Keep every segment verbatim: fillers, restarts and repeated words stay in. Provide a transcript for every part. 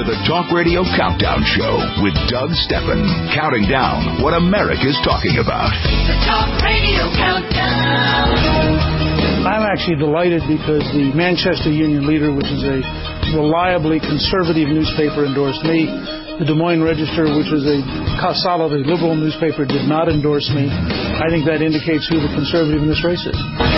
to the Talk Radio Countdown Show with Doug Stephan, counting down what America's talking about. The Talk Radio Countdown. I'm actually delighted because the Manchester Union Leader, which is a reliably conservative newspaper, endorsed me. The Des Moines Register, which is a solidly liberal newspaper, did not endorse me. I think that indicates who the conservative in this race is.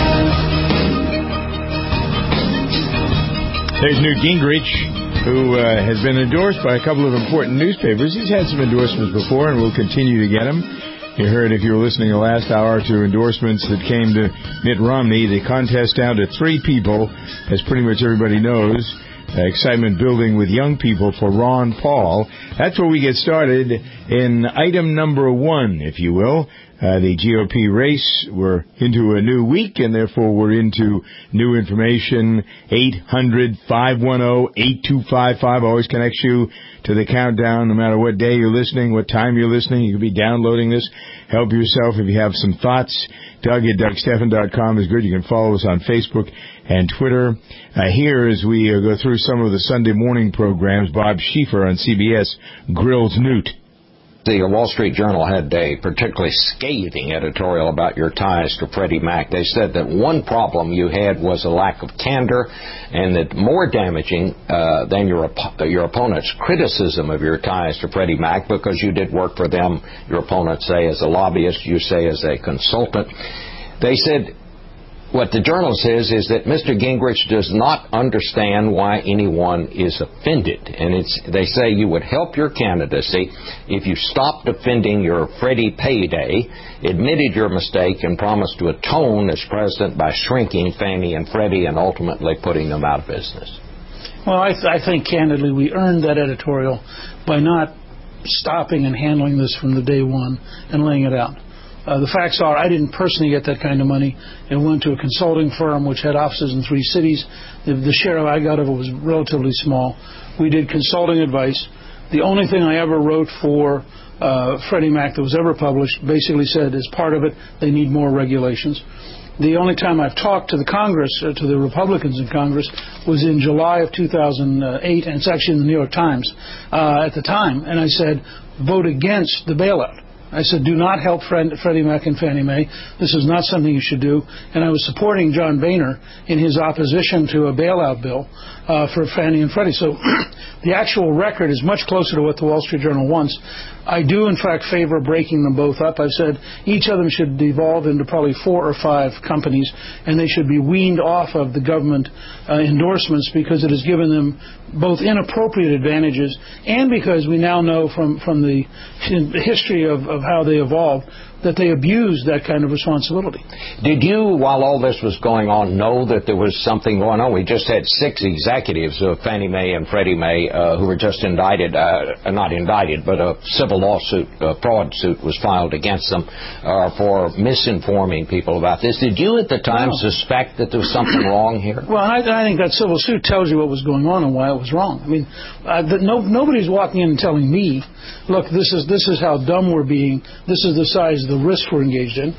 There's Newt Gingrich, who uh, has been endorsed by a couple of important newspapers. He's had some endorsements before and will continue to get them. You heard, if you were listening the last hour, to endorsements that came to Mitt Romney. The contest down to three people, as pretty much everybody knows. Uh, excitement building with young people for Ron Paul. That's where we get started in item number one, if you will. Uh, the G O P race, we're into a new week, and therefore we're into new information. eight hundred, five one zero, eight two five five always connects you to the countdown, no matter what day you're listening, what time you're listening. You could be downloading this. Help yourself if you have some thoughts. Doug at Doug Stephan dot com is good. You can follow us on Facebook and Twitter. Uh, here, as we uh, go through some of the Sunday morning programs, Bob Schieffer on C B S grills Newt. The Wall Street Journal had a particularly scathing editorial about your ties to Freddie Mac. They said that one problem you had was a lack of candor, and that more damaging uh, than your op- your opponent's criticism of your ties to Freddie Mac, because you did work for them, your opponents say as a lobbyist, you say as a consultant. They said what the Journal says is that Mister Gingrich does not understand why anyone is offended. And it's, they say you would help your candidacy if you stopped defending your Freddie payday, admitted your mistake, and promised to atone as president by shrinking Fannie and Freddie and ultimately putting them out of business. Well, I, th- I think, candidly, we earned that editorial by not stopping and handling this from the day one and laying it out. Uh, the facts are, I didn't personally get that kind of money. It went to a consulting firm which had offices in three cities. The, the share I got of it was relatively small. We did consulting advice. The only thing I ever wrote for uh, Freddie Mac that was ever published basically said, as part of it, they need more regulations. The only time I've talked to the Congress, uh, to the Republicans in Congress, was in July of two thousand eight, and it's actually in the New York Times uh, at the time, and I said, vote against the bailout. I said, do not help Fred, Freddie Mac and Fannie Mae. This is not something you should do. And I was supporting John Boehner in his opposition to a bailout bill uh, for Fannie and Freddie. So the actual record is much closer to what the Wall Street Journal wants. I do, in fact, favor breaking them both up. I've said each of them should devolve into probably four or five companies, and they should be weaned off of the government uh, endorsements, because it has given them both inappropriate advantages, and because we now know from, from the history of, of how they evolved that they abused that kind of responsibility. Did you, while all this was going on, know that there was something going on? We just had six executives of Fannie Mae and Freddie Mae uh, who were just indicted, uh, not indicted, but a civil lawsuit, a fraud suit was filed against them uh, for misinforming people about this. Did you at the time no. suspect that there was something wrong here? Well, I, I think that civil suit tells you what was going on and why it was wrong. I mean, uh, the, no, nobody's walking in and telling me, look, this is this is how dumb we're being, this is the size of the risk we're engaged in.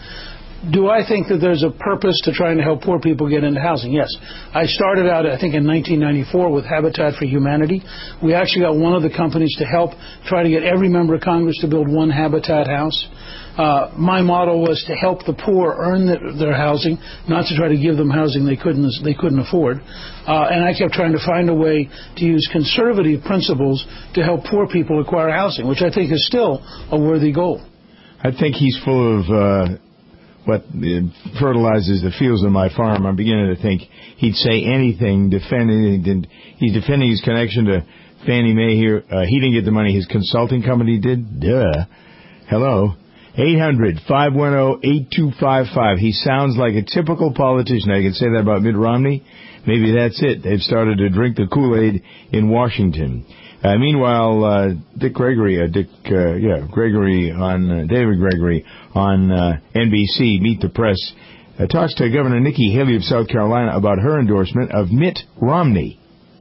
Do I think that there's a purpose to trying to help poor people get into housing? Yes. I started out, I think, in nineteen ninety-four with Habitat for Humanity. We actually got one of the companies to help try to get every member of Congress to build one Habitat house. Uh, my motto was to help the poor earn the, their housing, not to try to give them housing they couldn't they couldn't afford. Uh, and I kept trying to find a way to use conservative principles to help poor people acquire housing, which I think is still a worthy goal. I think he's full of uh, what fertilizes the fields of my farm. I'm beginning to think he'd say anything defending. He's defending his connection to Fannie Mae here. Uh, he didn't get the money. His consulting company did. Duh. Hello. eight hundred, five one zero, eight two five five. He sounds like a typical politician. I can say that about Mitt Romney. Maybe that's it. They've started to drink the Kool-Aid in Washington. Uh, meanwhile, uh, Dick Gregory, uh, Dick, uh, yeah, Gregory on, uh, David Gregory on, uh, N B C, Meet the Press, uh, talks to Governor Nikki Haley of South Carolina about her endorsement of Mitt Romney.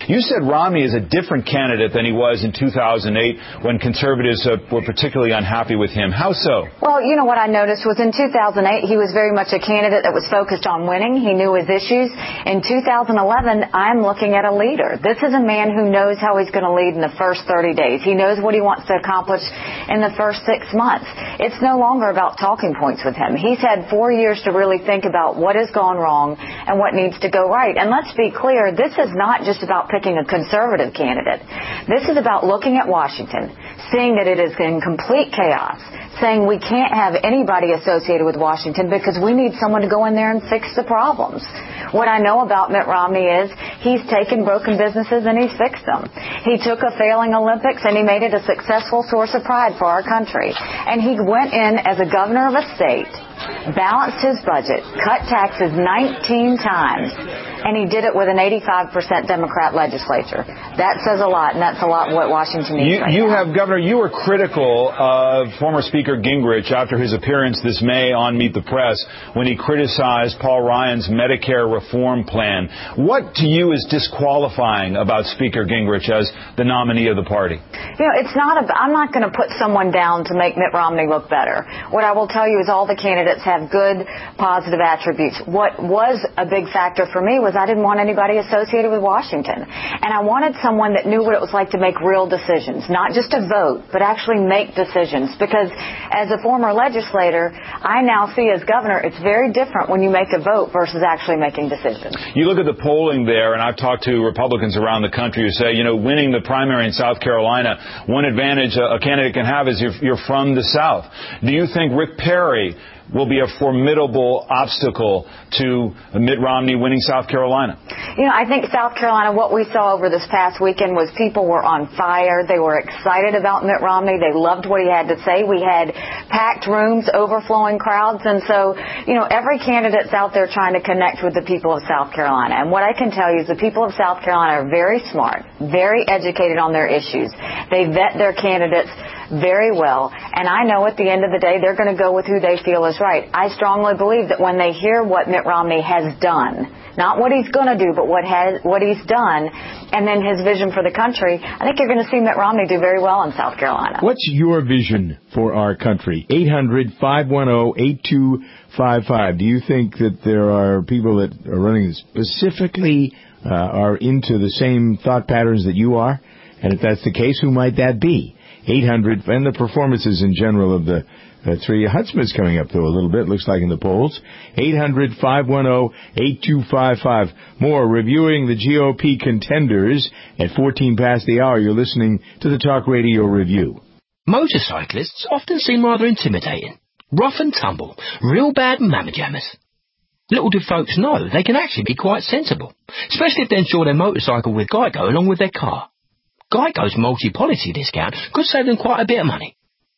You said Romney is a different candidate than he was in two thousand eight when conservatives uh, were particularly unhappy with him. How so? Well, you know, what I noticed was in two thousand eight, he was very much a candidate that was focused on winning. He knew his issues. In two thousand eleven, I'm looking at a leader. This is a man who knows how he's going to lead in the first thirty days. He knows what he wants to accomplish in the first six months. It's no longer about talking points with him. He's had four years to really think about what has gone wrong and what needs to go right. And let's be clear, this is not just about picking a conservative candidate. This is about looking at Washington, seeing that it is in complete chaos, saying we can't have anybody associated with Washington because we need someone to go in there and fix the problems. What I know about Mitt Romney is he's taken broken businesses and he's fixed them. He took a failing Olympics and he made it a successful source of pride for our country. And he went in as a governor of a state, balanced his budget, cut taxes nineteen times, and he did it with an eighty-five percent Democrat legislature. That says a lot, and that's a lot what Washington needs you, right you now. have, Governor, you were critical of former Speaker Gingrich after his appearance this May on Meet the Press when he criticized Paul Ryan's Medicare reform plan. What to you is disqualifying about Speaker Gingrich as the nominee of the party? You know, it's not a, I'm not going to put someone down to make Mitt Romney look better. What I will tell you is all the candidates have good, positive attributes. What was a big factor for me was I didn't want anybody associated with Washington. And I wanted someone that knew what it was like to make real decisions, not just to vote, but actually make decisions. Because as a former legislator, I now see as governor, it's very different when you make a vote versus actually making decisions. You look at the polling there, and I've talked to Republicans around the country who say, you know, winning the primary in South Carolina, one advantage a, a candidate can have is you're, you're from the South. Do you think Rick Perry will be a formidable obstacle to Mitt Romney winning South Carolina? You know, I think South Carolina, what we saw over this past weekend was people were on fire. They were excited about Mitt Romney. They loved what he had to say. We had packed rooms, overflowing crowds. And so, you know, every candidate's out there trying to connect with the people of South Carolina. And what I can tell you is the people of South Carolina are very smart, very educated on their issues. They vet their candidates very well, and I know at the end of the day they're going to go with who they feel is right. I strongly believe that when they hear what Mitt Romney has done, not what he's going to do, but what has what he's done, and then his vision for the country, I think you're going to see Mitt Romney do very well in South Carolina. What's your vision for our country? eight hundred, five one zero, eight two five five. Do you think that there are people that are running specifically uh, are into the same thought patterns that you are? And if that's the case, who might that be? eight hundred, and the performances in general of the uh, three. Huntsman's coming up, though, a little bit, looks like, in the polls. eight hundred, five one zero, eight two five five. More reviewing the G O P contenders at fourteen past the hour. You're listening to the Talk Radio Review. Motorcyclists often seem rather intimidating. Rough and tumble, real bad mamma jammers. Little do folks know they can actually be quite sensible, especially if they insure their motorcycle with Geico along with their car. Geico's multi-policy discount could save them quite a bit of money.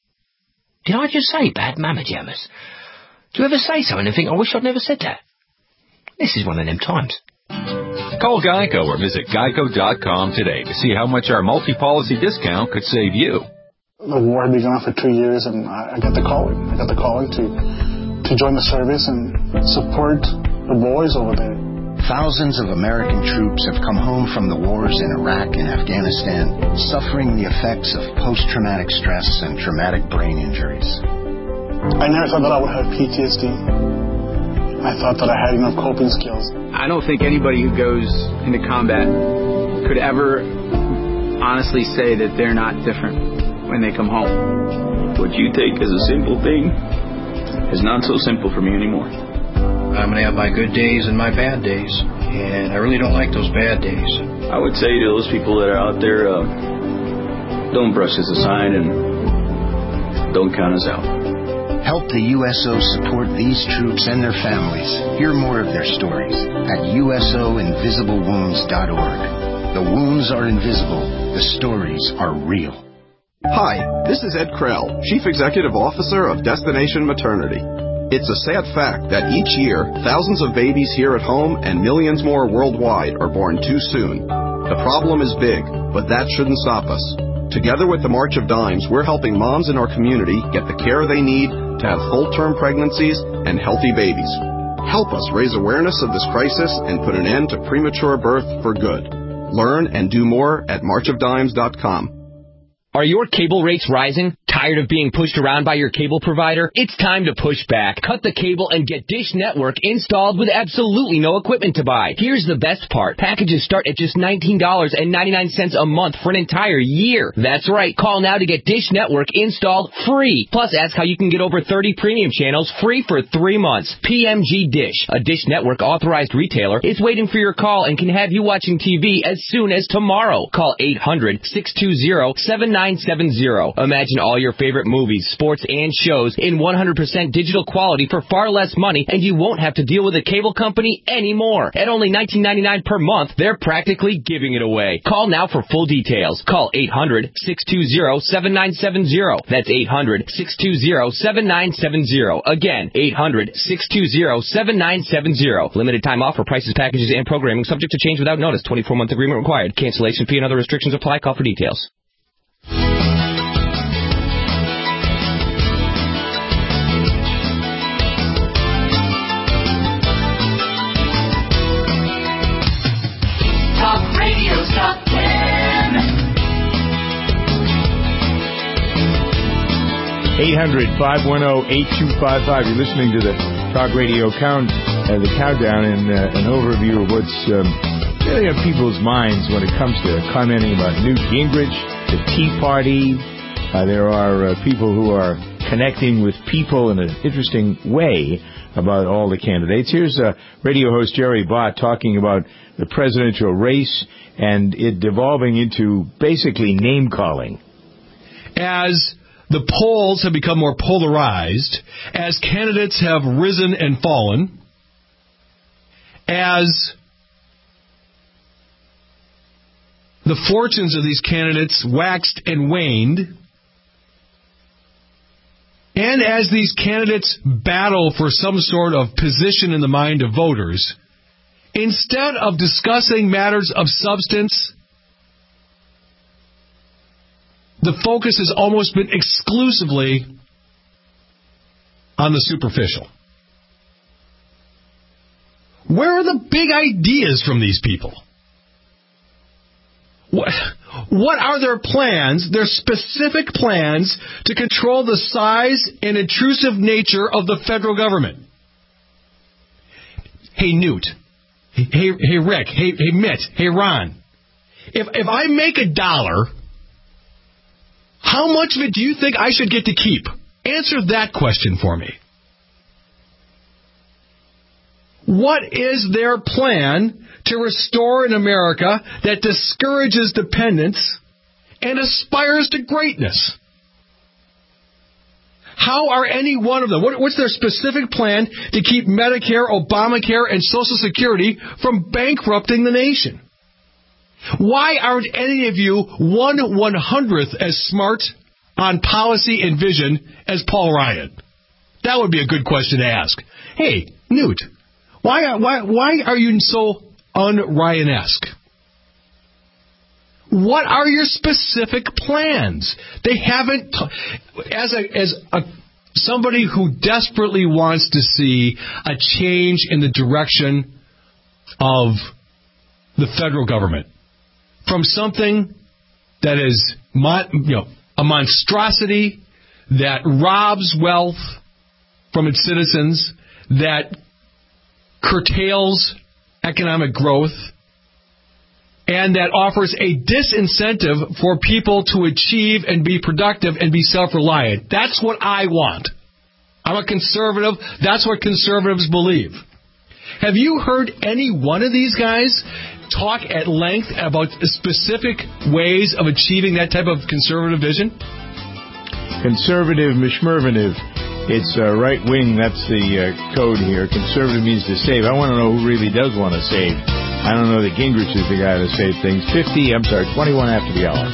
Did I just say bad mamma jammers? Do you ever say something and think, I wish I'd never said that? This is one of them times. Call Geico or visit geico dot com today to see how much our multi-policy discount could save you. The war had been going on for two years, and I got the calling. I got the calling to, to join the service and support the boys over there. Thousands of American troops have come home from the wars in Iraq and Afghanistan, suffering the effects of post-traumatic stress and traumatic brain injuries. I never thought that I would have P T S D. I thought that I had enough coping skills. I don't think anybody who goes into combat could ever honestly say that they're not different when they come home. What you take as a simple thing is not so simple for me anymore. I'm going to have my good days and my bad days, and I really don't like those bad days. I would say to those people that are out there, uh, don't brush us aside and don't count us out. Help the U S O support these troops and their families. Hear more of their stories at U S O invisible wounds dot org. The wounds are invisible. The stories are real. Hi, this is Ed Krell, Chief Executive Officer of Destination Maternity. It's a sad fact that each year, thousands of babies here at home and millions more worldwide are born too soon. The problem is big, but that shouldn't stop us. Together with the March of Dimes, we're helping moms in our community get the care they need to have full-term pregnancies and healthy babies. Help us raise awareness of this crisis and put an end to premature birth for good. Learn and do more at march of dimes dot com. Are your cable rates rising? Tired of being pushed around by your cable provider? It's time to push back. Cut the cable and get Dish Network installed with absolutely no equipment to buy. Here's the best part. Packages start at just nineteen dollars and ninety-nine cents a month for an entire year. That's right. Call now to get Dish Network installed free. Plus, ask how you can get over thirty premium channels free for three months. P M G Dish, a Dish Network authorized retailer, is waiting for your call and can have you watching T V as soon as tomorrow. Call eight hundred, six two zero, seven nine seven zero. Imagine all your favorite movies, sports, and shows in one hundred percent digital quality for far less money, and you won't have to deal with a cable company anymore. At only nineteen ninety-nine per month, they're practically giving it away. Call now for full details. Call eight hundred, six two zero, seven nine seven zero. That's eight hundred, six two zero, seven nine seven zero. Again, eight hundred, six two zero, seven nine seven zero. Limited time offer. Prices, packages, and programming subject to change without notice. twenty-four month agreement required. Cancellation fee and other restrictions apply. Call for details. eight hundred, five one zero, eight two five five. You're listening to the Talk Radio count, uh, the countdown, and uh, an overview of what's um, really on people's minds when it comes to commenting about Newt Gingrich, the Tea Party. Uh, there are uh, people who are connecting with people in an interesting way about all the candidates. Here's uh, radio host Jerry Bott talking about the presidential race and it devolving into basically name-calling. As the polls have become more polarized, as candidates have risen and fallen, as the fortunes of these candidates waxed and waned, and as these candidates battle for some sort of position in the mind of voters, instead of discussing matters of substance, the focus has almost been exclusively on the superficial. Where are the big ideas from these people? What, what are their plans, their specific plans to control the size and intrusive nature of the federal government? Hey, Newt. Hey, hey, Rick. Hey, hey, Mitt. Hey, Ron. If if I make a dollar, how much of it do you think I should get to keep? Answer that question for me. What is their plan to restore an America that discourages dependence and aspires to greatness? How are any one of them, what, what's their specific plan to keep Medicare, Obamacare, and Social Security from bankrupting the nation? Why aren't any of you one one-hundredth as smart on policy and vision as Paul Ryan? That would be a good question to ask. Hey, Newt, why why why are you so un-Ryan-esque? What are your specific plans? They haven't. T- as a as a somebody who desperately wants to see a change in the direction of the federal government, from something that is mon- you know, a monstrosity that robs wealth from its citizens, that curtails economic growth, and that offers a disincentive for people to achieve and be productive and be self-reliant. That's what I want. I'm a conservative. That's what conservatives believe. Have you heard any one of these guys talk at length about specific ways of achieving that type of conservative vision? Conservative, mishmervative. It's uh, right wing. That's the uh, code here. Conservative means to save. I want to know who really does want to save. I don't know that Gingrich is the guy to save things. fifty, I'm sorry, twenty-one after the hour.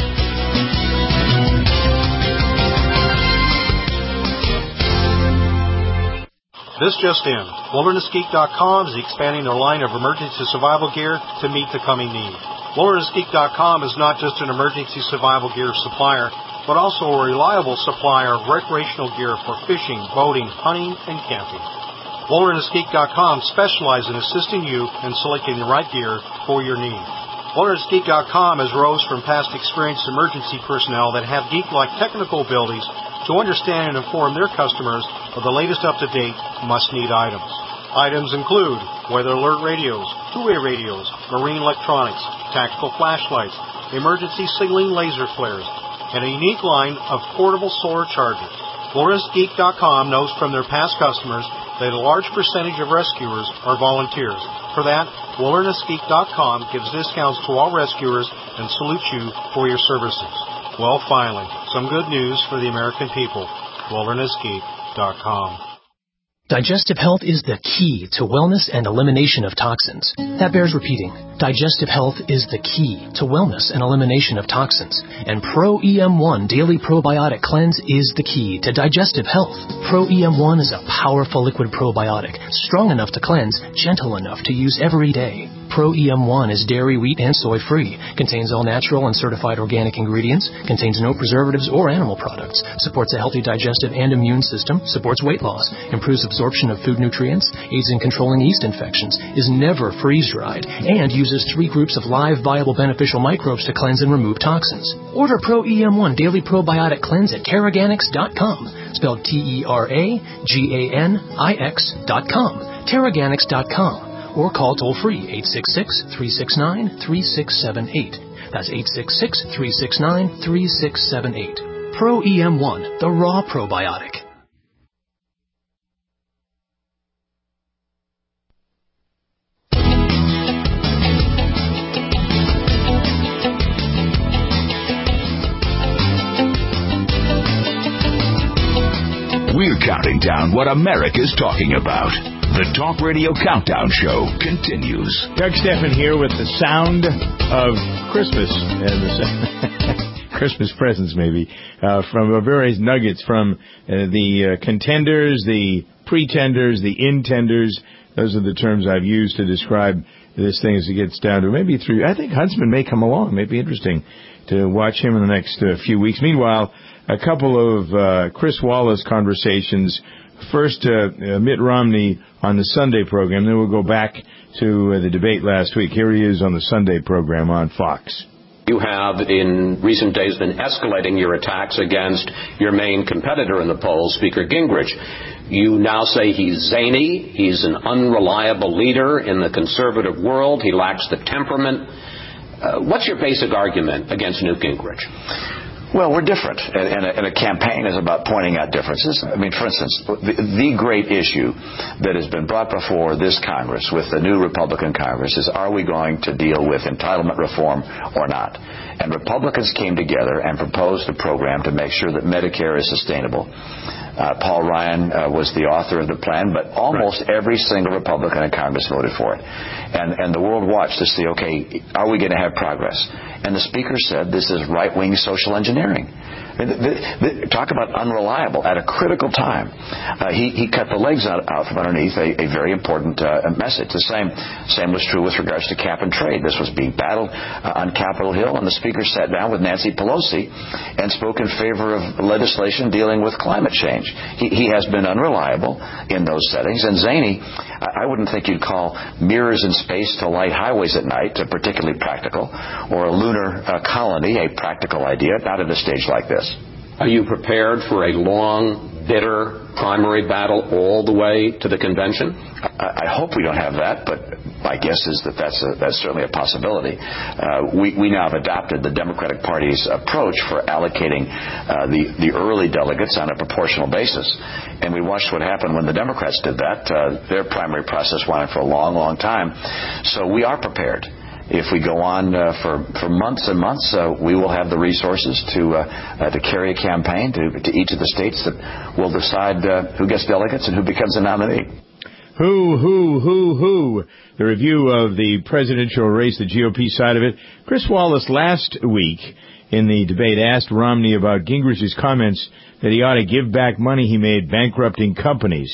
This just in. Wilderness Geek dot com is expanding their line of emergency survival gear to meet the coming need. Wilderness Geek dot com is not just an emergency survival gear supplier, but also a reliable supplier of recreational gear for fishing, boating, hunting, and camping. Wilderness Geek dot com specializes in assisting you in selecting the right gear for your needs. Wilderness Geek dot com has rose from past experienced emergency personnel that have geek-like technical abilities to understand and inform their customers of the latest up-to-date must-need items. Items include weather alert radios, two-way radios, marine electronics, tactical flashlights, emergency signaling laser flares, and a unique line of portable solar chargers. Wilderness Geek dot com knows from their past customers that a large percentage of rescuers are volunteers. For that, Wilderness Geek dot com gives discounts to all rescuers and salutes you for your services. Well, finally, some good news for the American people. Wilderness Geek dot com. Digestive health is the key to wellness and elimination of toxins. That bears repeating. Digestive health is the key to wellness and elimination of toxins. And Pro E M one Daily Probiotic Cleanse is the key to digestive health. Pro E M one is a powerful liquid probiotic, strong enough to cleanse, gentle enough to use every day. Pro E M one is dairy, wheat, and soy-free, contains all natural and certified organic ingredients, contains no preservatives or animal products, supports a healthy digestive and immune system, supports weight loss, improves absorption of food nutrients, aids in controlling yeast infections, is never freeze-dried, and uses three groups of live, viable, beneficial microbes to cleanse and remove toxins. Order Pro E M one Daily Probiotic Cleanse at Teraganix dot com, spelled T E R A G A N I X dot com, Teraganix dot com. Or call toll-free eight six six, three six nine, three six seven eight. That's eight six six, three six nine, three six seven eight. Pro E M one, the raw probiotic. We're counting down what America's talking about. The Talk Radio Countdown Show continues. Doug Stephan here with the sound of Christmas and the Christmas presents, maybe, uh, from uh, various nuggets from uh, the uh, contenders, the pretenders, the intenders. Those are the terms I've used to describe this thing as it gets down to maybe three. I think Huntsman may come along. It may be interesting to watch him in the next uh, few weeks. Meanwhile, a couple of uh, Chris Wallace conversations. First, uh, Mitt Romney on the Sunday program. Then we'll go back to uh, the debate last week. Here he is on the Sunday program on Fox. You have, in recent days, been escalating your attacks against your main competitor in the polls, Speaker Gingrich. You now say he's zany, he's an unreliable leader in the conservative world, he lacks the temperament. Uh, what's your basic argument against Newt Gingrich? Well, we're different, and a, and a campaign is about pointing out differences. I mean, for instance, the, the great issue that has been brought before this Congress with the new Republican Congress is, are we going to deal with entitlement reform or not? And Republicans came together and proposed a program to make sure that Medicare is sustainable. Uh, Paul Ryan uh, was the author of the plan, but almost right. every single Republican in Congress voted for it. And, and the world watched to see, okay, are we going to have progress? And the Speaker said this is right-wing social engineering. The, the, the, talk about unreliable at a critical time. Uh, he, he cut the legs out, out from underneath a, a very important uh, message. The same same was true with regards to cap and trade. This was being battled uh, on Capitol Hill, and the Speaker sat down with Nancy Pelosi and spoke in favor of legislation dealing with climate change. He, he has been unreliable in those settings, and zany. I wouldn't think you'd call mirrors in space to light highways at night uh, particularly practical, or a lunar uh, colony a practical idea, not at a stage like this. Are you prepared for a long, bitter primary battle all the way to the convention? I, I hope we don't have that, but my guess is that that's, a, that's certainly a possibility. Uh, we, we now have adopted the Democratic Party's approach for allocating uh, the, the early delegates on a proportional basis. And we watched what happened when the Democrats did that. Uh, their primary process went on for a long, long time. So we are prepared. If we go on uh, for, for months and months, uh, we will have the resources to uh, uh, to carry a campaign to, to each of the states that will decide uh, who gets delegates and who becomes a nominee. Who, who, who, who? The review of the presidential race, the G O P side of it. Chris Wallace last week in the debate asked Romney about Gingrich's comments that he ought to give back money he made bankrupting companies.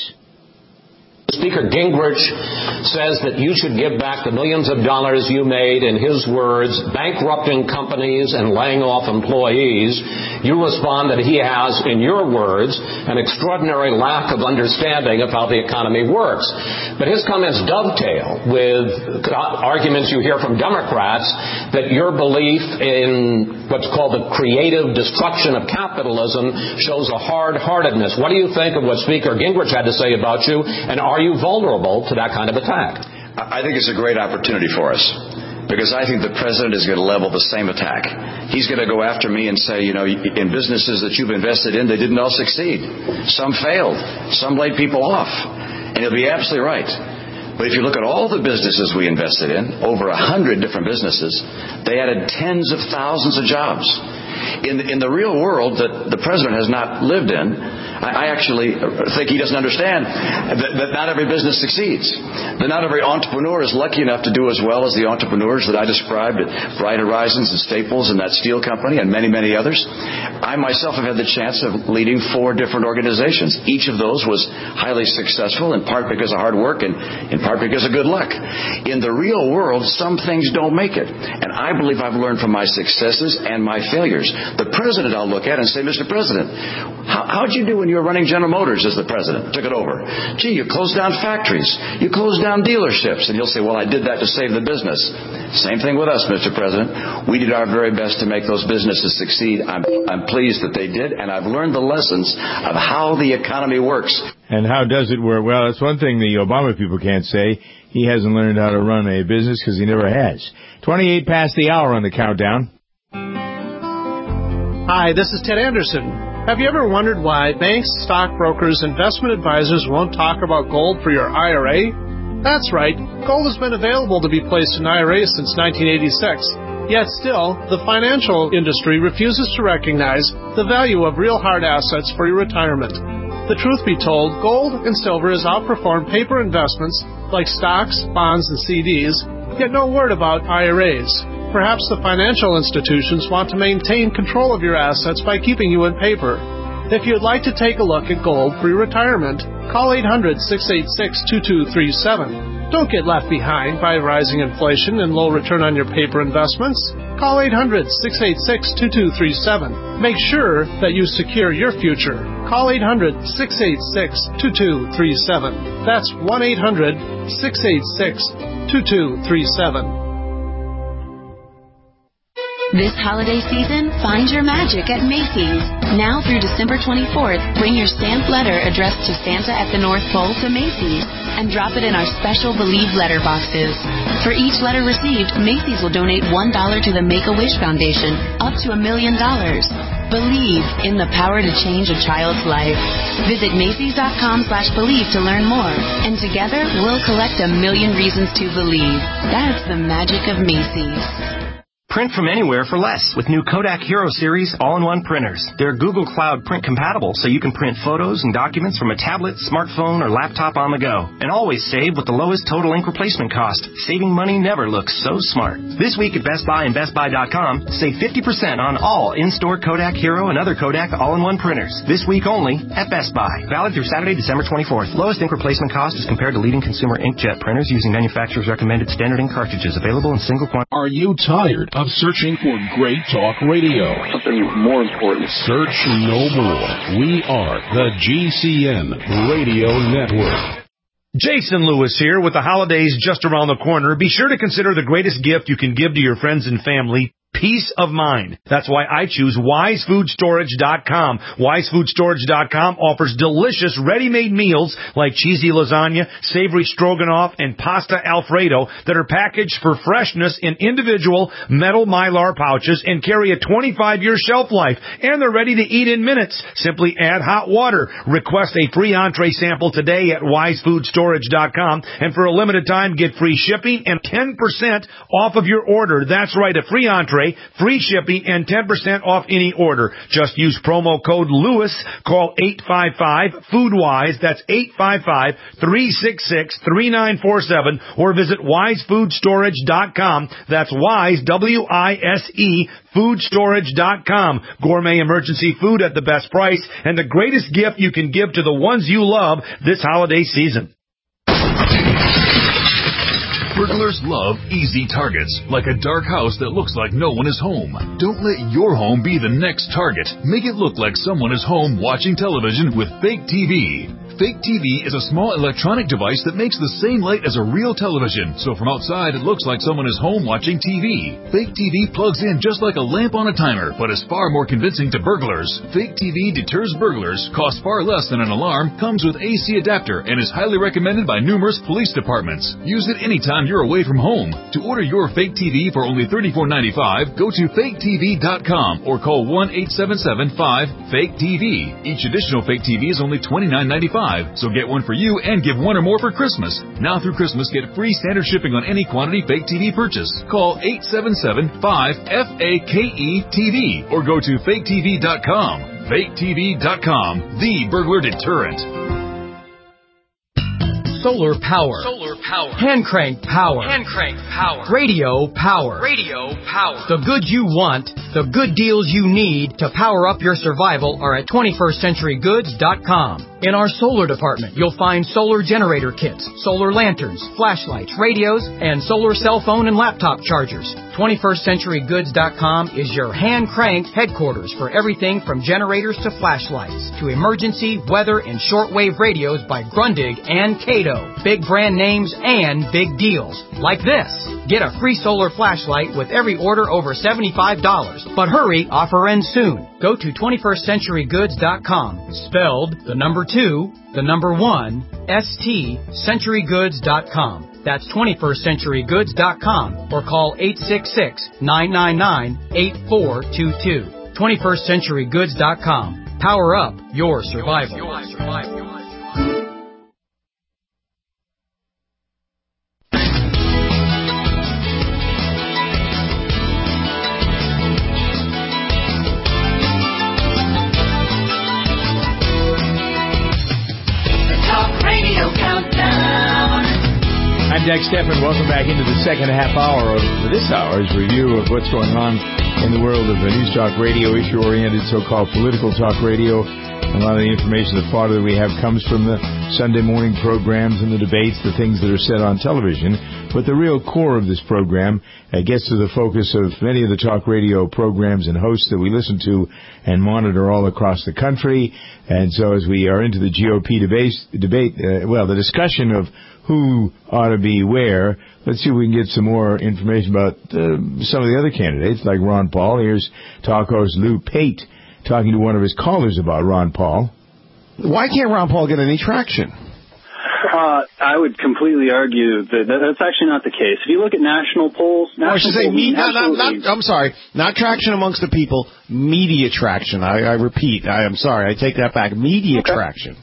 Speaker Gingrich says that you should give back the millions of dollars you made, in his words, bankrupting companies and laying off employees. you respond that he has, in your words, an extraordinary lack of understanding of how the economy works. But his comments dovetail with arguments you hear from Democrats that your belief in what's called the creative destruction of capitalism shows a hard-heartedness. What do you think of what Speaker Gingrich had to say about you, and are you vulnerable to that kind of attack? I think it's a great opportunity for us, because I think the president is going to level the same attack. He's going to go after me and say, you know, in businesses that you've invested in, they didn't all succeed. Some failed. Some laid people off. And he'll be absolutely right. But if you look at all the businesses we invested in, over a hundred different businesses, they added tens of thousands of jobs. In the, in the real world that the president has not lived in, I, I actually think he doesn't understand that, that not every business succeeds. That not every entrepreneur is lucky enough to do as well as the entrepreneurs that I described at Bright Horizons and Staples and that steel company and many, many others. I myself have had the chance of leading four different organizations. Each of those was highly successful, in part because of hard work and in part because of good luck. In the real world, some things don't make it. And I believe I've learned from my successes and my failures. The president I'll look at and say, Mister President, how, how'd you do when you were running General Motors as the president? Took it over. Gee, you closed down factories. You closed down dealerships. And you'll say, well, I did that to save the business. Same thing with us, Mister President. We did our very best to make those businesses succeed. I'm, I'm pleased that they did, and I've learned the lessons of how the economy works. And how does it work? Well, that's one thing the Obama people can't say. He hasn't learned how to run a business because he never has. twenty-eight past the hour on the countdown. Hi, this is Ted Anderson. Have you ever wondered why banks, stockbrokers, investment advisors won't talk about gold for your I R A? That's right. Gold has been available to be placed in I R As since nineteen eighty-six. Yet still, the financial industry refuses to recognize the value of real hard assets for your retirement. The truth be told, gold and silver has outperformed paper investments like stocks, bonds, and C Ds, yet no word about I R As. Perhaps the financial institutions want to maintain control of your assets by keeping you in paper. If you'd like to take a look at gold for your retirement, call eight hundred, six eight six, two two three seven. Don't get left behind by rising inflation and low return on your paper investments. Call eight hundred, six eight six, two two three seven. Make sure that you secure your future. Call eight hundred, six eight six, two two three seven. That's one eight hundred, six eight six, two two three seven. This holiday season, find your magic at Macy's. Now through December twenty-fourth, bring your stamped letter addressed to Santa at the North Pole to Macy's and drop it in our special Believe letter boxes. For each letter received, Macy's will donate one dollar to the Make-A-Wish Foundation, up to a million dollars. Believe in the power to change a child's life. Visit Macys.com slash believe to learn more. And together, we'll collect a million reasons to believe. That's the magic of Macy's. Print from anywhere for less with new Kodak Hero Series all-in-one printers. They're Google Cloud print compatible, so you can print photos and documents from a tablet, smartphone, or laptop on the go. And always save with the lowest total ink replacement cost. Saving money never looks so smart. This week at Best Buy and Best Buy dot com, save fifty percent on all in-store Kodak Hero and other Kodak all-in-one printers. This week only at Best Buy. Valid through Saturday, December twenty-fourth. Lowest ink replacement cost is compared to leading consumer inkjet printers using manufacturer's recommended standard ink cartridges available in single quantity. Are you tired of searching for great talk radio? Something more important. Search no more. We are the G C N Radio Network. Jason Lewis here with the holidays just around the corner. Be sure to consider the greatest gift you can give to your friends and family. Peace of mind. That's why I choose Wise Food Storage dot com. Wise Food Storage dot com offers delicious ready-made meals like cheesy lasagna, savory stroganoff, and pasta Alfredo that are packaged for freshness in individual metal Mylar pouches and carry a twenty-five year shelf life. And they're ready to eat in minutes. Simply add hot water. Request a free entree sample today at Wise Food Storage dot com. And for a limited time, get free shipping and ten percent off of your order. That's right, a free entree, free shipping, and ten percent off any order. Just use promo code Lewis. Call eight five five, food wise. That's eight five five, three six six, three nine four seven. Or visit Wise Food Storage dot com. That's Wise, W I S E, Food Storage dot com. Gourmet emergency food at the best price and the greatest gift you can give to the ones you love this holiday season. Burglars love easy targets, like a dark house that looks like no one is home. Don't let your home be the next target. Make it look like someone is home watching television with Fake T V. Fake T V is a small electronic device that makes the same light as a real television, so from outside it looks like someone is home watching T V. Fake T V plugs in just like a lamp on a timer, but is far more convincing to burglars. Fake T V deters burglars, costs far less than an alarm, comes with A C adapter, and is highly recommended by numerous police departments. Use it anytime you're away from home. To order your Fake T V for only thirty-four ninety-five, go to fake t v dot com or call one eight seven seven five fake T V. Each additional Fake T V is only twenty-nine ninety-five. So get one for you and give one or more for Christmas. Now through Christmas, get free standard shipping on any quantity Fake T V purchase. Call eight seven seven five F A K E T V or go to fake t v dot com. fake t v dot com, the burglar deterrent. Solar power. Solar power. Hand crank power. Hand crank power. Radio power. Radio power. The good you want, the good deals you need to power up your survival are at twenty-first century goods dot com. In our solar department, you'll find solar generator kits, solar lanterns, flashlights, radios, and solar cell phone and laptop chargers. twenty-first century goods dot com is your hand-cranked headquarters for everything from generators to flashlights, to emergency, weather, and shortwave radios by Grundig and Cato. Big brand names and big deals. Like this. Get a free solar flashlight with every order over seventy-five dollars. But hurry, offer ends soon. Go to twenty-first century goods dot com. Spelled the number two, the number one, S T, century goods dot com. That's twenty-first century goods dot com or call eight six six, nine nine nine, eight four two two. twenty-first century goods dot com. Power up your survival. Your survival. I'm Dex Stephan. Welcome back into the second half hour of this hour's review of what's going on in the world of the News Talk Radio, issue-oriented so-called political talk radio. A lot of the information, the fodder that we have comes from the Sunday morning programs and the debates, the things that are said on television. But the real core of this program uh, gets to the focus of many of the talk radio programs and hosts that we listen to and monitor all across the country. And so as we are into the G O P debate, debate uh, well, the discussion of who ought to be where. Let's see if we can get some more information about uh, some of the other candidates, like Ron Paul. Here's talk host Lou Pate talking to one of his callers about Ron Paul. Why can't Ron Paul get any traction? Uh, I would completely argue that that's actually not the case. If you look at national polls, national I should say, polls, me, not, not, absolutely- not, I'm sorry, not traction amongst the people, media traction. I, I repeat, I am sorry, I take that back. Media Okay. traction.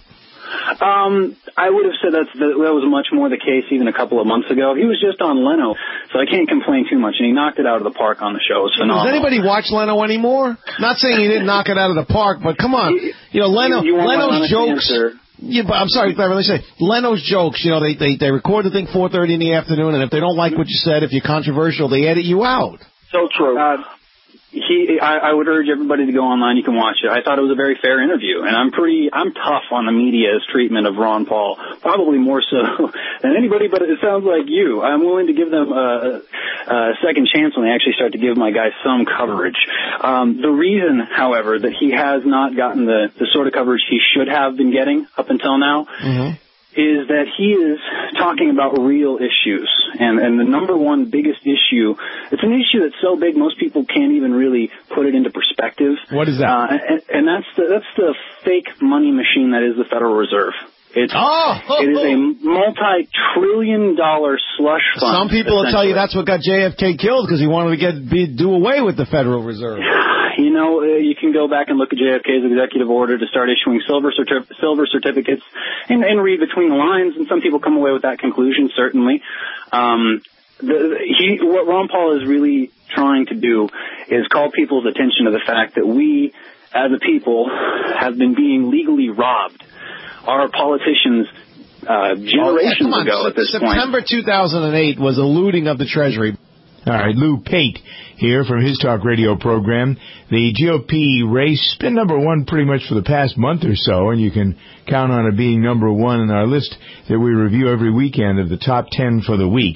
Um, I would have said that's, that that was much more the case even a couple of months ago. He was just on Leno, so I can't complain too much, and he knocked it out of the park on the show. It was phenomenal. Does anybody watch Leno anymore? Not saying he didn't knock it out of the park, but come on. You know, Leno, You- you want my Leno's honest jokes. answer? Yeah, but I'm sorry, Beverly. Say Leno's jokes. You know, they they they record the thing four thirty in the afternoon, and if they don't like what you said, if you're controversial, they edit you out. So true. Uh, he, I, I would urge everybody to go online. You can watch it. I thought it was a very fair interview, and I'm pretty, I'm tough on the media's treatment of Ron Paul, probably more so than anybody. But it sounds like you. I'm willing to give them a, a second chance when they actually start to give my guy some coverage. Um, the reason, however, that he has not gotten the the sort of coverage he should have been getting up until now. Mm-hmm. Is that he is talking about real issues. And, and the number one biggest issue, it's an issue that's so big most people can't even really put it into perspective. What is that? Uh, and, and that's the, that's the fake money machine that is the Federal Reserve. It's, oh, it is a multi-trillion dollar slush fund. Some people will tell you that's what got J F K killed because he wanted to get be, do away with the Federal Reserve. You know, uh, you can go back and look at J F K's executive order to start issuing silver certif- silver certificates and, and read between the lines, and some people come away with that conclusion, certainly. Um, the, he, what Ron Paul is really trying to do is call people's attention to the fact that we, as a people, have been being legally robbed. Our politicians, uh, generations oh, yeah, ago on. at this September point. two thousand eight was a looting of the Treasury. All right, Lou Pate here from his talk radio program. The G O P race been number one pretty much for the past month or so, and you can count on it being number one in our list that we review every weekend of the top ten for the week.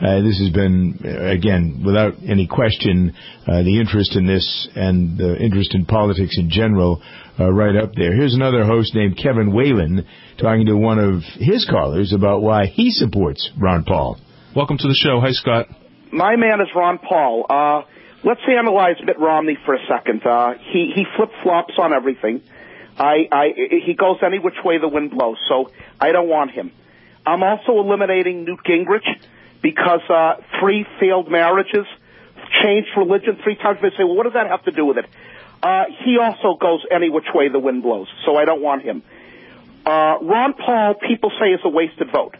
Uh, this has been, uh, again, without any question, uh, the interest in this and the interest in politics in general uh, right up there. Here's another host named Kevin Whalen talking to one of his callers about why he supports Ron Paul. Welcome to the show. Hi, Scott. My man is Ron Paul. Uh, let's analyze Mitt Romney for a second. Uh, he he flip-flops on everything. I, I he goes any which way the wind blows, so I don't want him. I'm also eliminating Newt Gingrich because uh, three failed marriages, changed religion three times. They say, well, what does that have to do with it? Uh, he also goes any which way the wind blows, so I don't want him. Uh, Ron Paul, people say, is a wasted vote.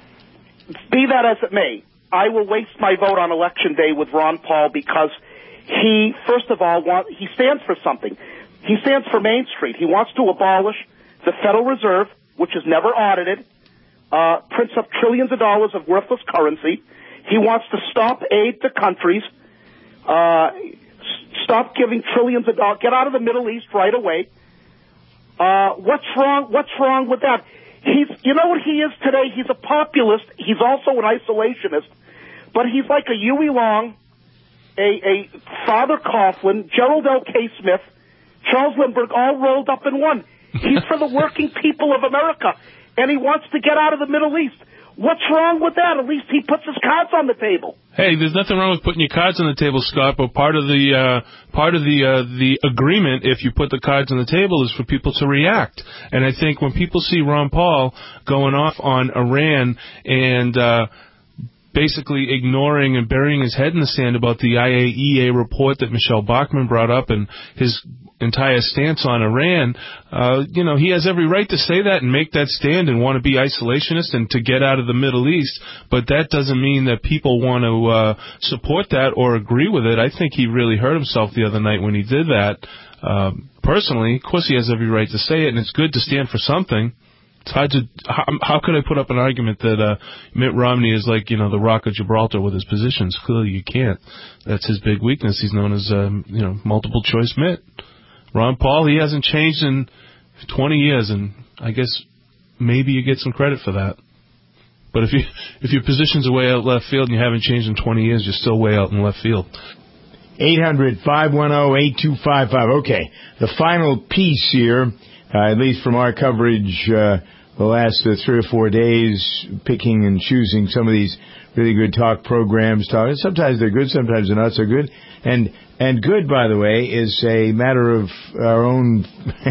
Be that as it may, I will waste my vote on Election Day with Ron Paul because he, first of all, want, he stands for something. He stands for Main Street. He wants to abolish the Federal Reserve, which is never audited, uh, prints up trillions of dollars of worthless currency. He wants to stop aid to countries, uh, stop giving trillions of dollars, get out of the Middle East right away. Uh, what's wrong, what's wrong with that? He's, you know what he is today? He's a populist. He's also an isolationist. But he's like a Huey Long, a, a Father Coughlin, Gerald L. K. Smith, Charles Lindbergh, all rolled up in one. He's for the working people of America, and he wants to get out of the Middle East. What's wrong with that? At least he puts his cards on the table. Hey, there's nothing wrong with putting your cards on the table, Scott. But part of the uh, part of the uh, the agreement, if you put the cards on the table, is for people to react. And I think when people see Ron Paul going off on Iran and uh, basically ignoring and burying his head in the sand about the I A E A report that Michelle Bachmann brought up and his entire stance on Iran, uh, you know, he has every right to say that and make that stand and want to be isolationist and to get out of the Middle East, but that doesn't mean that people want to uh, support that or agree with it. I think he really hurt himself the other night when he did that. Uh, personally, of course he has every right to say it, and it's good to stand for something. It's hard to, how, how could I put up an argument that uh, Mitt Romney is like, you know, the Rock of Gibraltar with his positions? Clearly you can't. That's his big weakness. He's known as, um, you know, multiple choice Mitt. Ron Paul, he hasn't changed in twenty years, and I guess maybe you get some credit for that. But if you if your position's way out left field and you haven't changed in twenty years, you're still way out in left field. eight hundred, five one zero, eight two five five. Okay, the final piece here, uh, at least from our coverage uh, the last uh, three or four days, picking and choosing some of these really good talk programs. Talk. Sometimes they're good, sometimes they're not so good. And and good, by the way, is a matter of our own.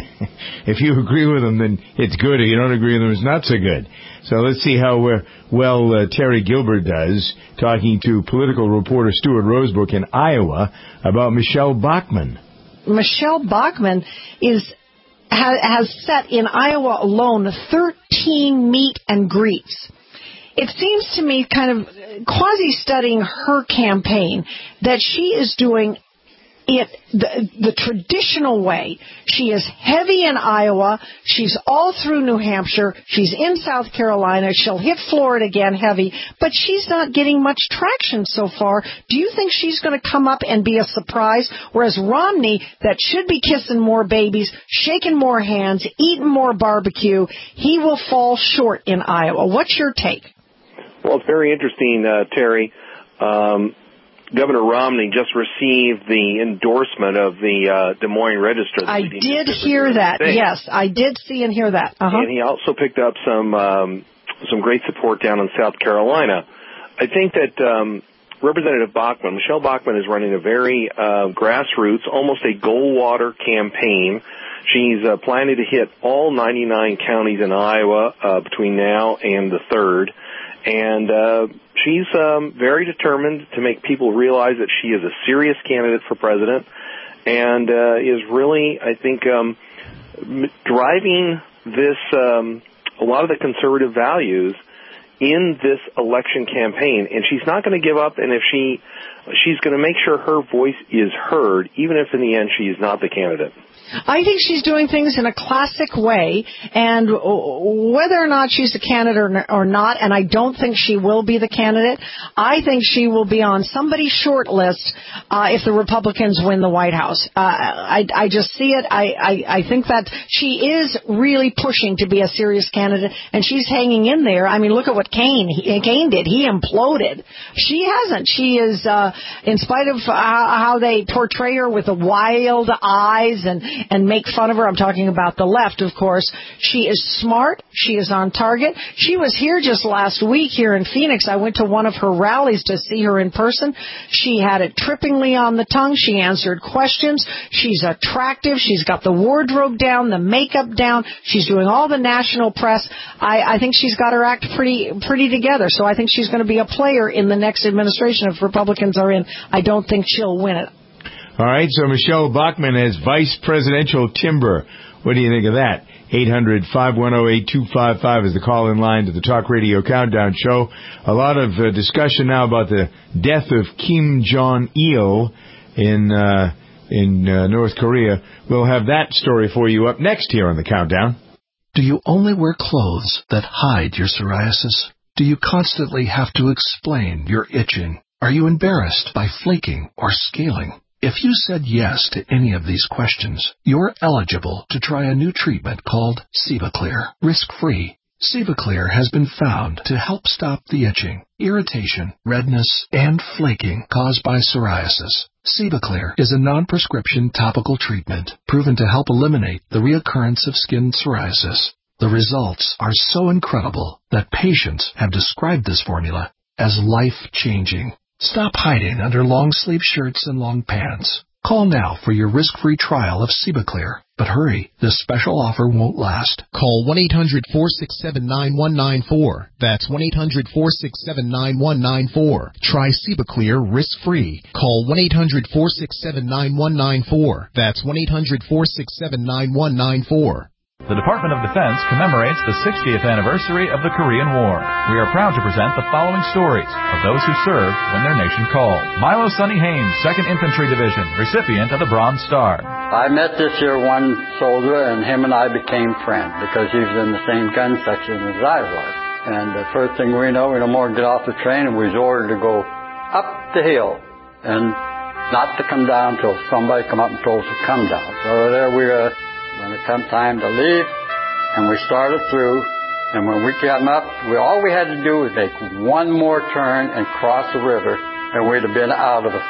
If you agree with them, then it's good. If you don't agree with them, it's not so good. So let's see how uh, well uh, Terry Gilbert does, talking to political reporter Stuart Rosebrook in Iowa about Michelle Bachmann. Michelle Bachmann is ha, has set in Iowa alone thirteen meet and greets. It seems to me, kind of quasi-studying her campaign, that she is doing it the, the traditional way. She is heavy in Iowa. She's all through New Hampshire. She's in South Carolina. She'll hit Florida again heavy, but she's not getting much traction so far. Do you think she's going to come up and be a surprise? Whereas Romney, that should be kissing more babies, shaking more hands, eating more barbecue, he will fall short in Iowa. What's your take? Well, it's very interesting, uh, Terry. Um, Governor Romney just received the endorsement of the uh, Des Moines Register. I did hear that. Yes, I did see and hear that. Uh-huh. And he also picked up some um, some great support down in South Carolina. I think that um, Representative Bachmann, Michelle Bachmann, is running a very uh, grassroots, almost a Goldwater campaign. She's uh, planning to hit all ninety-nine counties in Iowa uh, between now and the third. And uh, she's um, very determined to make people realize that she is a serious candidate for president and uh, is really, I think, um, driving this, um, a lot of the conservative values in this election campaign. And she's not going to give up, and if she, she's going to make sure her voice is heard, even if in the end she is not the candidate. I think she's doing things in a classic way, and whether or not she's a candidate or not, and I don't think she will be the candidate, I think she will be on somebody's short list uh, if the Republicans win the White House. Uh, I, I just see it. I, I, I think that she is really pushing to be a serious candidate, and she's hanging in there. I mean, look at what Cain, he, Cain did. He imploded. She hasn't. She is, uh, in spite of how, how they portray her with the wild eyes and, and make fun of her, I'm talking about the left, of course, she is smart. She is on target. She was here just last week here in Phoenix. I went to one of her rallies to see her in person. She had it trippingly on the tongue. She answered questions. She's attractive. She's got the wardrobe down, the makeup down. She's doing all the national press. I, I think she's got her act pretty pretty together. So I think she's going to be a player in the next administration if Republicans are in. I don't think she'll win it. All right, so Michelle Bachmann as Vice Presidential Timber. What do you think of that? eight hundred, five one zero, eight two five five is the call-in line to the Talk Radio Countdown Show. A lot of uh, discussion now about the death of Kim Jong-il in uh, in uh, North Korea. We'll have that story for you up next here on the Countdown. Do you only wear clothes that hide your psoriasis? Do you constantly have to explain your itching? Are you embarrassed by flaking or scaling? If you said yes to any of these questions, you're eligible to try a new treatment called Sebaclear, risk-free. Sebaclear has been found to help stop the itching, irritation, redness, and flaking caused by psoriasis. Sebaclear is a non-prescription topical treatment proven to help eliminate the reoccurrence of skin psoriasis. The results are so incredible that patients have described this formula as life-changing. Stop hiding under long-sleeve shirts and long pants. Call now for your risk-free trial of Sebaclear. But hurry, this special offer won't last. Call one eight hundred, four six seven, nine one nine four. That's one eight hundred, four six seven, nine one nine four. Try Sebaclear risk-free. Call one eight hundred, four six seven, nine one nine four. That's one eight hundred, four six seven, nine one nine four. The Department of Defense commemorates the sixtieth anniversary of the Korean War. We are proud to present the following stories of those who served when their nation called. Milo Sonny Haynes, second Infantry Division, recipient of the Bronze Star. I met this year one soldier, and him and I became friends because he was in the same gun section as I was. And the first thing we know, we no more get off the train, and we was ordered to go up the hill and not to come down till somebody come up and told us to come down. So there we were. When it come time to leave, and we started through, and when we came up, we, all we had to do was make one more turn and cross the river, and we'd have been out of it.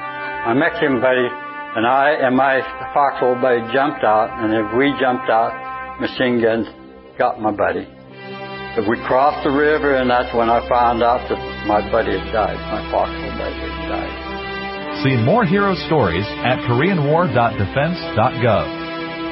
My Mexican buddy and I and my foxhole buddy jumped out, and if we jumped out, machine guns got my buddy. But we crossed the river, and that's when I found out that my buddy had died, my foxhole buddy had died. See more hero stories at korean war dot defense dot gov.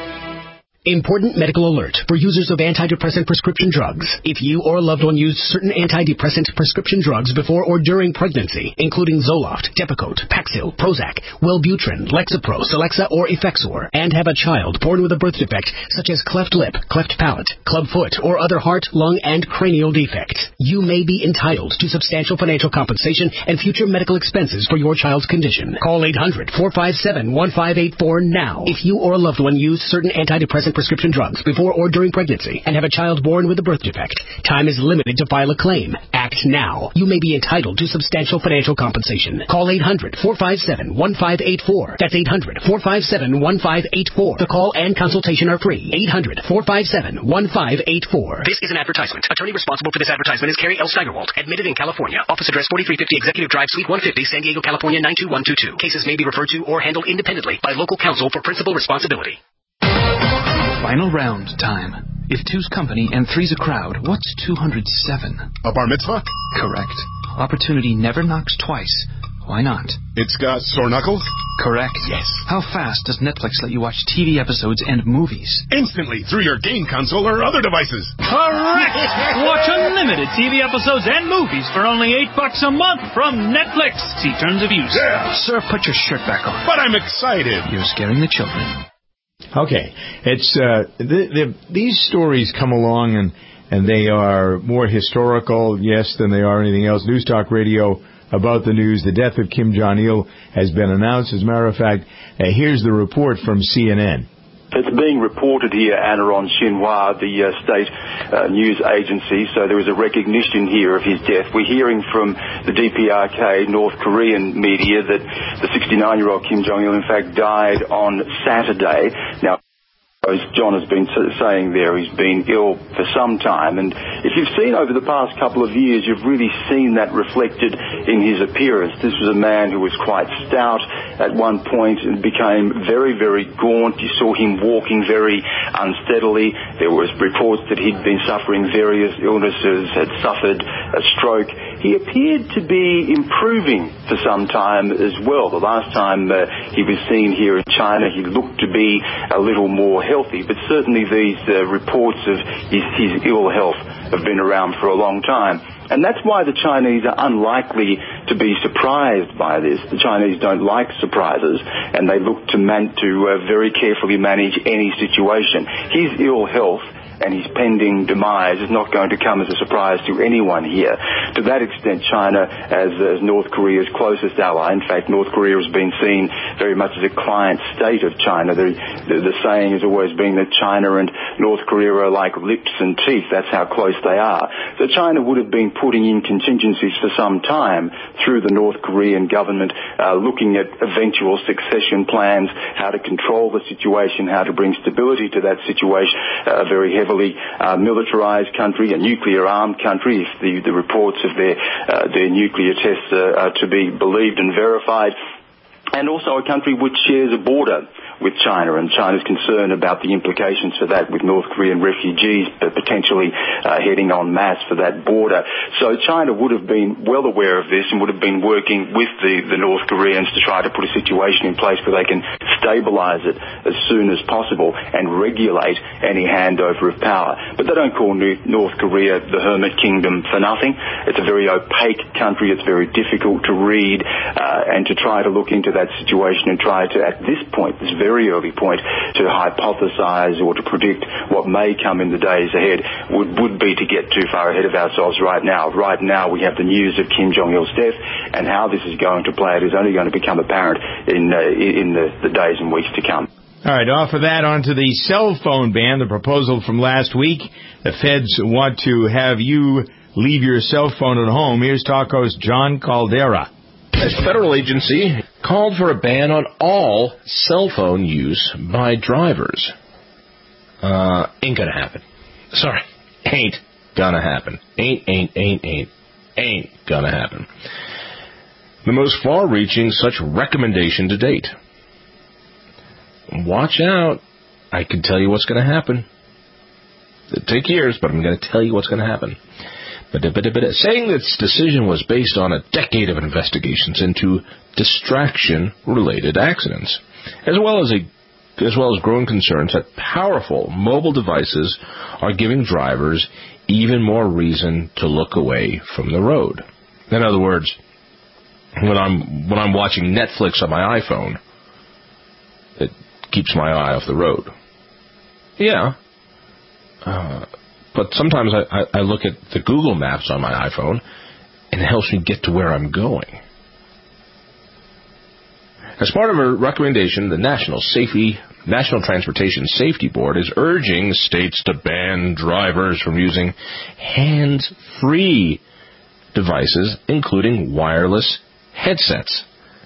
Important medical alert for users of antidepressant prescription drugs. If you or a loved one used certain antidepressant prescription drugs before or during pregnancy, including Zoloft, Depakote, Paxil, Prozac, Wellbutrin, Lexapro, Celexa, or Effexor, and have a child born with a birth defect such as cleft lip, cleft palate, club foot, or other heart, lung, and cranial defects, you may be entitled to substantial financial compensation and future medical expenses for your child's condition. Call eight hundred, four five seven, one five eight four now if you or a loved one used certain antidepressant prescription drugs before or during pregnancy and have a child born with a birth defect. Time is limited to file a claim. Act now. You may be entitled to substantial financial compensation. Call eight hundred, four five seven, one five eight four. That's eight hundred, four five seven, one five eight four. The call and consultation are free. eight hundred, four five seven, one five eight four. This is an advertisement. Attorney responsible for this advertisement is Carrie L. Steigerwald, admitted in California. Office address forty-three fifty Executive Drive, Suite one fifty, San Diego, California nine two one two two. Cases may be referred to or handled independently by local counsel for principal responsibility. Final round time. If two's company and three's a crowd, what's two hundred seven? A bar mitzvah? Correct. Opportunity never knocks twice. Why not? It's got sore knuckles? Correct. Yes. How fast does Netflix let you watch T V episodes and movies? Instantly, through your game console or other devices. Correct! Watch unlimited T V episodes and movies for only eight bucks a month from Netflix. See terms of use. Yeah. Sir, put your shirt back on. But I'm excited. You're scaring the children. Okay, it's uh, the, the, these stories come along and and they are more historical, yes, than they are anything else. News Talk Radio about the news. The death of Kim Jong-il has been announced. As a matter of fact, uh, here's the report from C N N. It's being reported here, Anna, on Xinhua, the uh, state uh, news agency, so there is a recognition here of his death. We're hearing from the D P R K, North Korean media, that the sixty-nine-year-old Kim Jong-il, in fact, died on Saturday. Now, As John has been saying there, he's been ill for some time, and if you've seen over the past couple of years, you've really seen that reflected in his appearance. This was a man who was quite stout at one point and became very, very gaunt. You saw him walking very unsteadily. There was reports that he'd been suffering various illnesses, had suffered a stroke. He appeared to be improving for some time as well. The last time uh, he was seen here in China, he looked to be a little more healthy, but certainly these uh, reports of his, his ill health have been around for a long time. And that's why the Chinese are unlikely to be surprised by this. The Chinese don't like surprises, and they look to, man- to uh, very carefully manage any situation. His ill health and his pending demise is not going to come as a surprise to anyone here. To that extent, China, as, as North Korea's closest ally, in fact, North Korea has been seen very much as a client state of China. The, the, the saying has always been that China and North Korea are like lips and teeth. That's how close they are. So China would have been putting in contingencies for some time through the North Korean government, uh, looking at eventual succession plans, how to control the situation, how to bring stability to that situation, uh, very heavily Uh, militarized country, a nuclear-armed country, if the, the reports of their uh, their nuclear tests uh, are to be believed and verified, and also a country which shares a border with China, and China's concerned about the implications for that with North Korean refugees potentially uh, heading en masse for that border. So China would have been well aware of this and would have been working with the, the North Koreans to try to put a situation in place where they can stabilize it as soon as possible and regulate any handover of power. But they don't call North Korea the Hermit Kingdom for nothing. It's a very opaque country. It's very difficult to read, uh, and to try to look into that situation and try to, at this point, this very very early point, to hypothesize or to predict what may come in the days ahead would, would be to get too far ahead of ourselves right now. Right now we have the news of Kim Jong-il's death, and how this is going to play out is only going to become apparent in, uh, in the, the days and weeks to come. All right, off of that, onto the cell phone ban, the proposal from last week. The feds want to have you leave your cell phone at home. Here's Talko's John Caldera. A federal agency called for a ban on all cell phone use by drivers. Uh, ain't gonna happen. Sorry, ain't gonna happen. Ain't, ain't, ain't, ain't, ain't gonna happen. The most far-reaching such recommendation to date. Watch out. I can tell you what's gonna happen. It'll take years, but I'm gonna tell you what's gonna happen. But, but, but saying this decision was based on a decade of investigations into distraction-related accidents, as well as a, as well as growing concerns that powerful mobile devices are giving drivers even more reason to look away from the road. In other words, when I'm when I'm watching Netflix on my iPhone, it keeps my eye off the road. Yeah. Uh, But sometimes I, I, I look at the Google Maps on my iPhone, and it helps me get to where I'm going. As part of a recommendation, the National Safety, National Transportation Safety Board is urging states to ban drivers from using hands-free devices, including wireless headsets.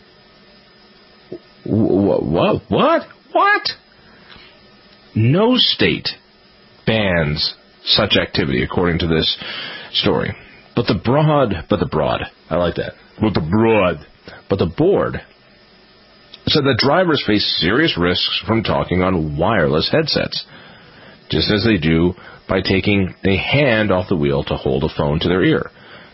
What? What? What? No state bans such activity, according to this story. But the broad, but the broad, I like that. But the broad, but the board said that drivers face serious risks from talking on wireless headsets, just as they do by taking a hand off the wheel to hold a phone to their ear.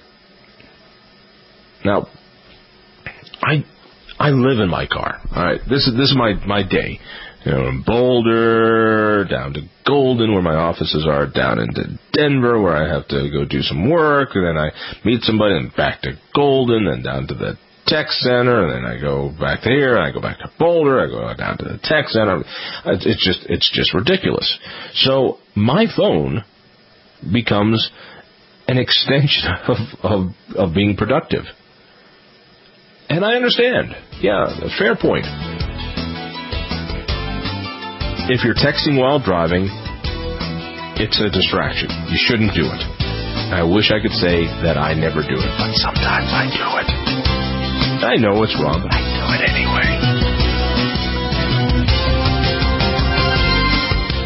Now, I I live in my car. All right, this is this is my my day. You know, in Boulder, down to Golden, where my offices are, down into Denver, where I have to go do some work, and then I meet somebody, and back to Golden, and down to the tech center, and then I go back here, and I go back to Boulder, I go down to the tech center. It's just, it's just ridiculous. So my phone becomes an extension of, of, of being productive. And I understand. Yeah, a fair point. If you're texting while driving, it's a distraction. You shouldn't do it. I wish I could say that I never do it, but sometimes I do it. I know it's wrong, but I do it anyway.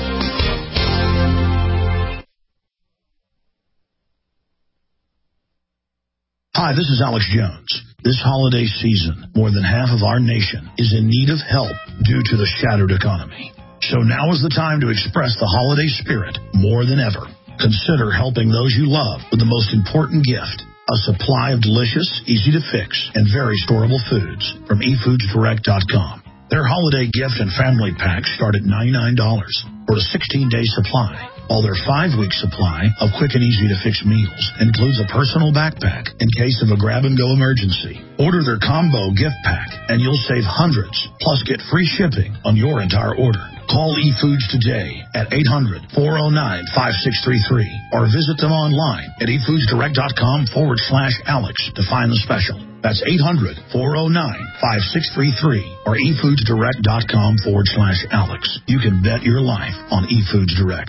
Hi, this is Alex Jones. This holiday season, more than half of our nation is in need of help due to the shattered economy. So now is the time to express the holiday spirit more than ever. Consider helping those you love with the most important gift, a supply of delicious, easy-to-fix, and very storable foods from e foods direct dot com. Their holiday gift and family packs start at ninety-nine dollars for a sixteen-day supply, while their five-week supply of quick and easy-to-fix meals includes a personal backpack in case of a grab-and-go emergency. Order their combo gift pack, and you'll save hundreds, plus get free shipping on your entire order. Call eFoods today at eight hundred, four oh nine, five six three three or visit them online at e foods direct dot com forward slash Alex to find the special. That's eight hundred, four oh nine, five six three three or e foods direct dot com forward slash Alex. You can bet your life on eFoods Direct.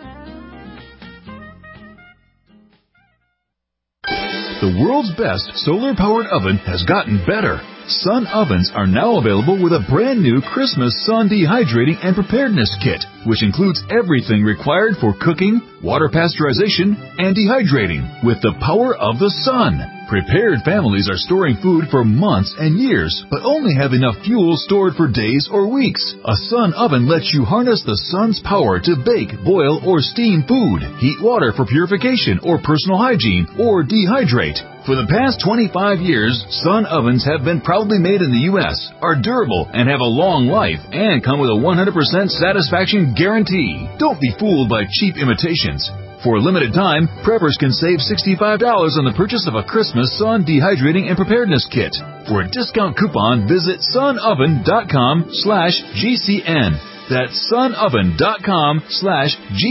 The world's best solar-powered oven has gotten better. Sun ovens are now available with a brand new Christmas Sun Dehydrating and Preparedness Kit, which includes everything required for cooking, water pasteurization, and dehydrating with the power of the sun. Prepared families are storing food for months and years, but only have enough fuel stored for days or weeks. A Sun oven lets you harness the sun's power to bake, boil, or steam food, heat water for purification or personal hygiene, or dehydrate. For the past twenty-five years, Sun ovens have been proudly made in the U S, are durable, and have a long life, and come with a one hundred percent satisfaction guarantee. Don't be fooled by cheap imitations. For a limited time, preppers can save sixty-five dollars on the purchase of a Christmas Sun Dehydrating and Preparedness Kit. For a discount coupon, visit sunoven.com slash GCN. That's sunoven.com slash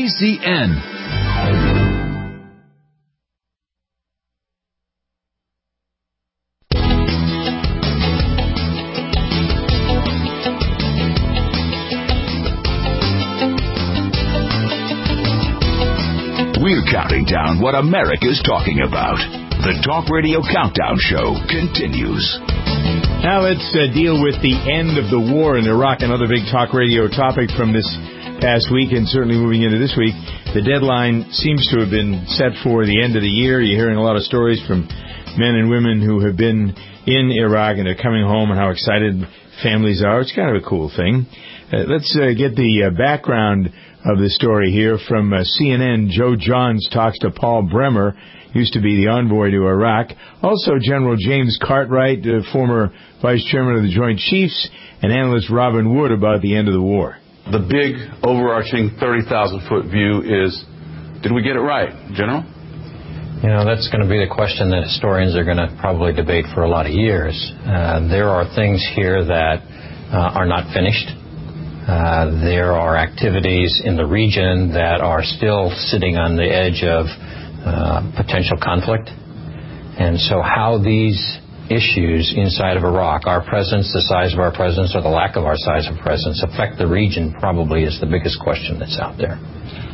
GCN. We're counting down what America's talking about. The Talk Radio Countdown Show continues. Now let's uh, deal with the end of the war in Iraq, another big talk radio topic from this past week and certainly moving into this week. The deadline seems to have been set for the end of the year. You're hearing a lot of stories from men and women who have been in Iraq and are coming home and how excited families are. It's kind of a cool thing. Uh, let's uh, get the uh, background of the story here from uh, C N N. Joe Johns talks to Paul Bremer, used to be the envoy to Iraq. Also, General James Cartwright, uh, former vice chairman of the Joint Chiefs, and analyst Robin Wood about the end of the war. The big, overarching thirty thousand foot view is, did we get it right, General? You know, that's going to be the question that historians are going to probably debate for a lot of years. Uh, there are things here that uh, are not finished. Uh, there are activities in the region that are still sitting on the edge of uh, potential conflict. And so how these issues inside of Iraq, our presence, the size of our presence, or the lack of our size of presence, affect the region probably is the biggest question that's out there.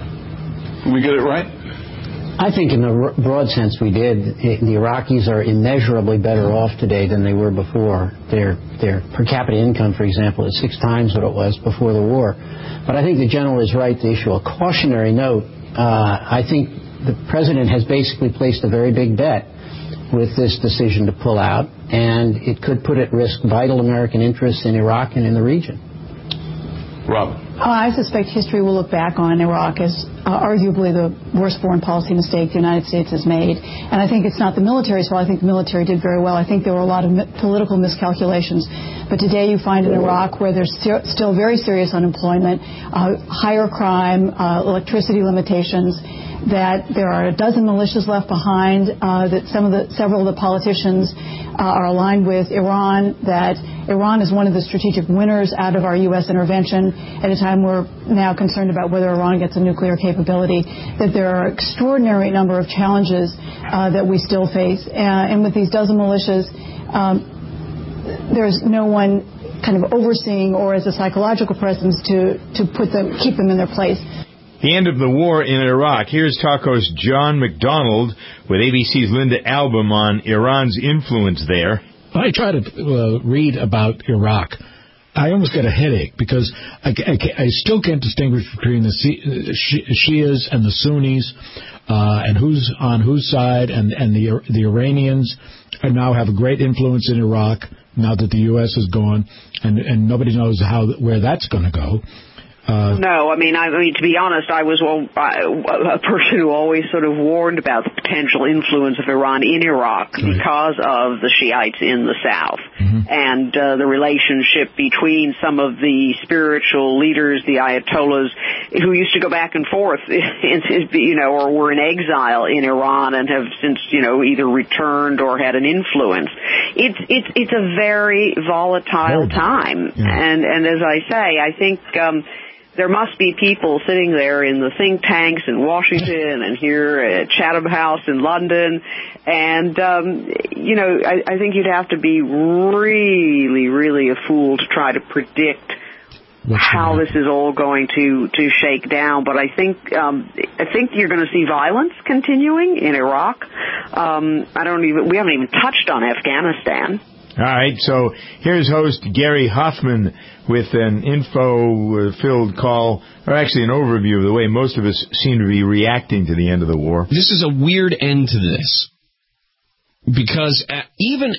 Did we get it right? I think in a broad sense we did. The Iraqis are immeasurably better off today than they were before. Their their per capita income, for example, is six times what it was before the war. But I think the general is right to issue a cautionary note. Uh, I think the president has basically placed a very big bet with this decision to pull out, and it could put at risk vital American interests in Iraq and in the region. Rob. Uh, I suspect history will look back on Iraq as uh, arguably the worst foreign policy mistake the United States has made. And I think it's not the military's fault. I think the military did very well. I think there were a lot of mi- political miscalculations. But today you find in Iraq where there's st- still very serious unemployment, uh, higher crime, uh, electricity limitations, that there are a dozen militias left behind, uh, that some of the, several of the politicians uh, are aligned with Iran, that Iran is one of the strategic winners out of our U S intervention at a time we're now concerned about whether Iran gets a nuclear capability, that there are an extraordinary number of challenges uh, that we still face. Uh, and with these dozen militias, um, there's no one kind of overseeing or as a psychological presence to, to put them, keep them in their place. The end of the war in Iraq. Here's talk host John McDonald with A B C's Linda Album on Iran's influence there. When I try to uh, read about Iraq, I almost got a headache because I, I, I still can't distinguish between the Shias and the Sunnis, uh, and who's on whose side, and, and the the Iranians now have a great influence in Iraq now that the U S is gone, and, and nobody knows how where that's going to go. Uh, no, I mean, I mean, to be honest, I was well, I, a person who always sort of warned about the potential influence of Iran in Iraq right. because of the Shiites in the south mm-hmm. and uh, the relationship between some of the spiritual leaders, the Ayatollahs, who used to go back and forth, you know, or were in exile in Iran and have since, you know, either returned or had an influence. It's it's it's a very volatile time, yeah. and and as I say, I think. Um, There must be people sitting there in the think tanks in Washington and here at Chatham House in London. And, um, you know, I, I think you'd have to be really, really a fool to try to predict What's how this is all going to, to shake down. But I think um, I think you're going to see violence continuing in Iraq. Um, I don't even we haven't even touched on Afghanistan. All right, so here's host Gary Hoffman with an info-filled call, or actually an overview of the way most of us seem to be reacting to the end of the war. This is a weird end to this, because even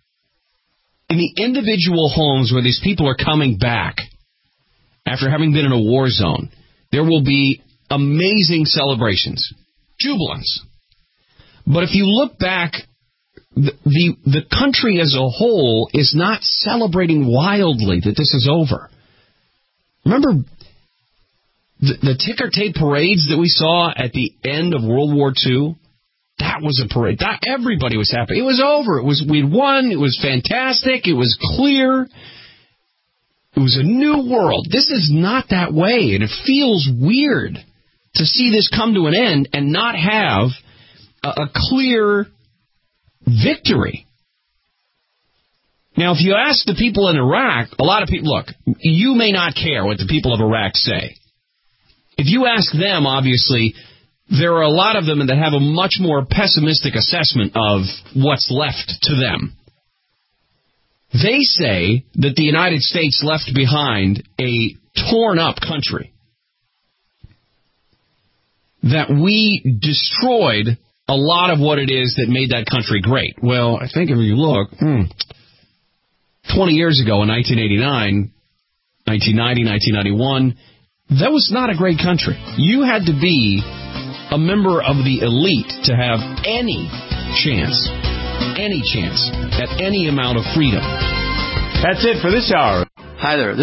in the individual homes where these people are coming back after having been in a war zone, there will be amazing celebrations, jubilance. But if you look back, The, the the country as a whole is not celebrating wildly that this is over. Remember the, the ticker tape parades that we saw at the end of World War Two? That was a parade. That, everybody was happy. It was over. It was we'd won. It was fantastic. It was clear. It was a new world. This is not that way, and it feels weird to see this come to an end and not have a, a clear victory. Now, if you ask the people in Iraq, a lot of people, look, you may not care what the people of Iraq say. If you ask them, obviously, there are a lot of them that have a much more pessimistic assessment of what's left to them. They say that the United States left behind a torn-up country, that we destroyed a lot of what it is that made that country great. Well, I think if you look, hmm, twenty years ago in nineteen eighty-nine, nineteen ninety, nineteen ninety-one, that was not a great country. You had to be a member of the elite to have any chance, any chance at any amount of freedom. That's it for this hour. Hi there.